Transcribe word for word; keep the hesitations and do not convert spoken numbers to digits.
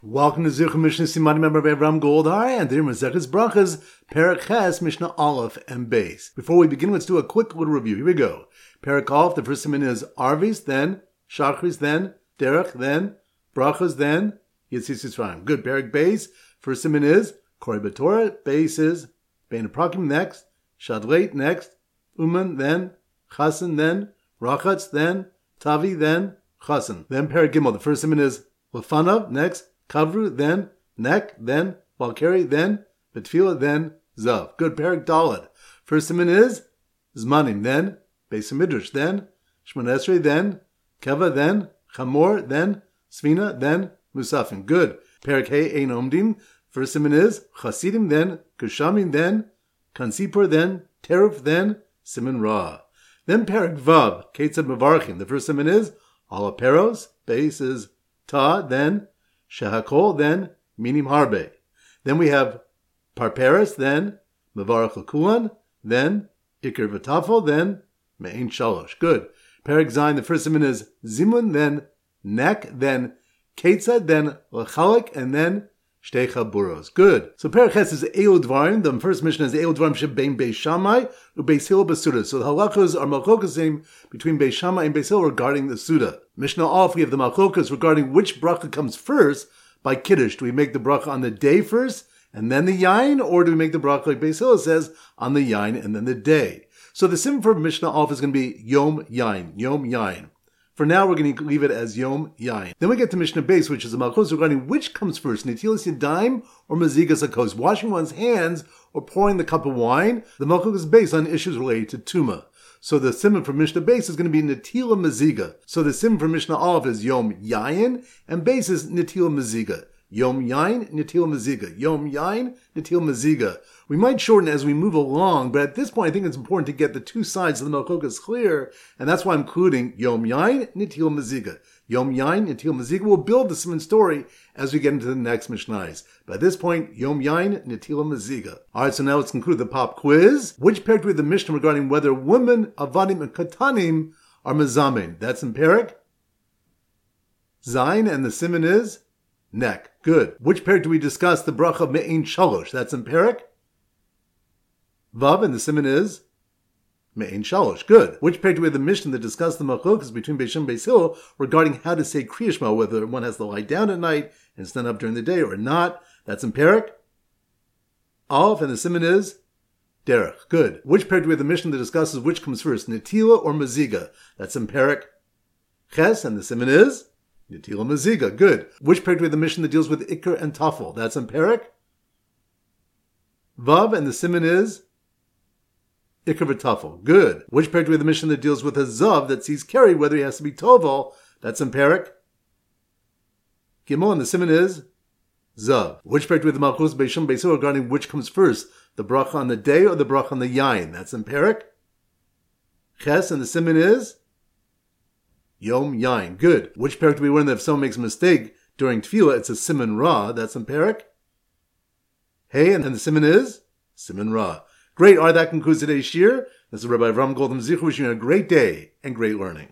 Welcome to Zichur Mishnah Simani member Avram Goldhar and the Maseches Brachas, Perek Ches, Mishnah Aleph and Beis. Before we begin, let's do a quick little review. Here we go. Perek Aleph, the first siman is Arvis, then Shachris, then Derech, then Brachas, then Yitzis Yisrael. Good. Perek Beis, first siman is Korei B'Torah, Beis is Bein Aprakim, next Shadleit, next Uman, then Chasen, then Rachatz, then Tavi, then Chasen. Then Perek Gimel, the first siman is Lefanav, next Kavru, then Nek, then Valkari, then Betfila, then Zav. Good. Perek Daled. First siman is Zmanim, then Beis Midrash, then Shmona Esrei, then Keva, then Chamor, then Svina, then Musafim. Good. Perek Hey Ein Omdim. First siman is Chasidim, then Kushamim, then Kansipur, then Teruf, then Siman Ra. Then Perek Vav, Ketzad Mevarchim. The first siman is Alaperos. Beis is Ta, then Shehakol, then Minim Harbe. Then we have Parperes, then Mevarach Lakulan, then Iker V'Tafel, then Me'in Shalosh. Good. Perek Zayin, the first siman is Zimun, then Nek, then Ketzad, then Lachalek, and then Shtecha Buros. Good. So Perek Ches is Eil Dvarim. The first mission is Eil Dvarim Shebein Beis Shammai uBeis Hillel B'Suda. So the halachos are malchokasim between Beis Shammai and Beis Hillel regarding the Suda. Mishnah Aleph, we have the malchokas regarding which bracha comes first by Kiddush. Do we make the bracha on the day first and then the yain, or do we make the bracha like Beis Hillel says on the yain and then the day? So the sim for Mishnah Aleph is going to be Yom Yain. Yom Yain. For now, we're going to leave it as Yom Yain. Then we get to Mishnah Beis, which is a malchus regarding which comes first, Netilas Yadayim or Mazigas Hakos, washing one's hands or pouring the cup of wine. The malchus is based on issues related to Tuma. So the simon for Mishnah Beis is going to be Netila Maziga. So the simon for Mishnah Aleph is Yom Yain, and Beis is Netila Maziga. Yom Yain, Netila Maziga. Yom Yain, Netila Maziga. We might shorten as we move along, but at this point I think it's important to get the two sides of the Malchokas clear, and that's why I'm including Yom Yain, Netila Maziga. Yom Yain, Netila Maziga. We'll build the simon story as we get into the next Mishnahs. But at this point, Yom Yain, Netila Maziga. Alright, so now let's conclude the pop quiz. Which pair do we have the Mishnah regarding whether women, Avadim, and Katanim are Mezamin? That's in Perek Zayin, and the simon is Nek. Good. Which pair do we discuss the bracha Me'in Shalosh? That's in Perek Vav, and the simon is Me'in Shalosh. Good. Which pair do we have the Mishnah that discuss the machlokas between Beis Shammai and Beis Hillel regarding how to say Kriya Shema, whether one has to lie down at night and stand up during the day or not? That's in Perek Aleph, and the simon is Derech. Good. Which pair do we have the Mishnah that discusses which comes first, Netila or Maziga? That's in Perek Ches, and the simon is Netila Maziga. Good. Which pair do we have the Mishnah that deals with Iker and Tafel? That's in Perek Vav, and the simon is Iker V'Tafel. Good. Which pair do we have the Mishnah that deals with a Zav that sees carried whether he has to be Tovel? That's in Perek Gimel, and the simon is Zav. Which pair do we have the Malchus Beis Shammai Beis Hillel regarding which comes first, the bracha on the day or the bracha on the yain? That's in Perek Ches, and the simon is Yom Yain. Good. Which pair do we learn that if someone makes a mistake during Tefillah, it's a Siman Ra? That's in Perek Hey, and the simon is Siman Ra. Great. All right, that concludes today's shir. This is Rabbi Avram Goldham Zichur wishing you a great day and great learning.